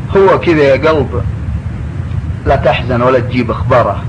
هو كذا يا قلب، لا تحزن ولا تجيب اخباره،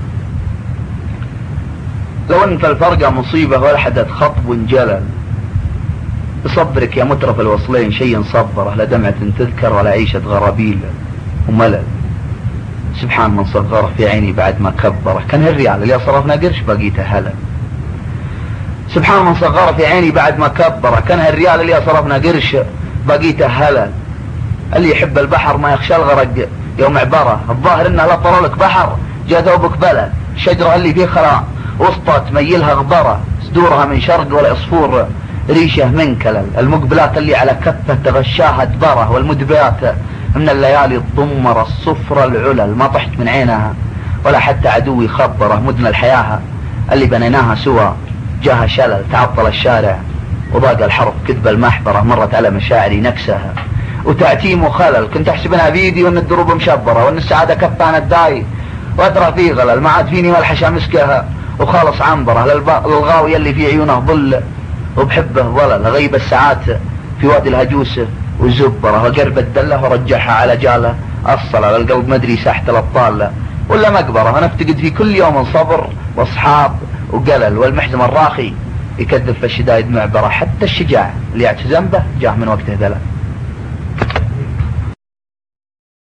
لو ان في الفرقة مصيبة ولا حدث خطب وانجلل، بصبرك يا مترف الوصلين شي صبره، لا دمعة تذكر ولا عيشة غرابيل وملل. سبحان من صغره في عيني بعد ما كبره، كان الريال اللي صرفنا قرش بقيته هلل. سبحان من صغره في عيني بعد ما كبره، كان الريال اللي صرفنا قرش بقيته هلل. اللي يحب البحر ما يخشى الغرق يوم عبره، الظاهر انه لا طروا لك بحر جا ثوبك بلد. الشجرة اللي فيه خلا وسطى تميلها غبره، صدورها من شرق والعصفور ريشه من كلل. المقبلات اللي على كفه تغشاها دبره، والمدبرات من الليالي الضمر الصفرة العلل، ما طحت من عينها ولا حتى عدوي خبره. مدن الحياة اللي بنيناها سوا جاها شلل، تعطل الشارع وضاق الحرف كذب المحبرة، مرت على مشاعري نكسها وتعتيم وخلل. كنت احسبنها بيدي وان الدروب مشبرة، وان السعادة كفها نداي وادرى في غلل، ما عاد فيني ملحشة مسكها وخالص عنبرة. للغاوية اللي في عيونه ظل وبحبه ظلل، غيب الساعات في وادي الهجوس وزبره، وقرب الدله ورجعها على جاله الصلة. للقلب مدري ساحة الابطال ولا مقبرة، ونفتقد في كل يوم صبر واصحاب وقلل. والمحزم الراخي يكذب في الشدايد معبرة، حتى الشجاع اللي يعتزم به جاه من وقته ذلل.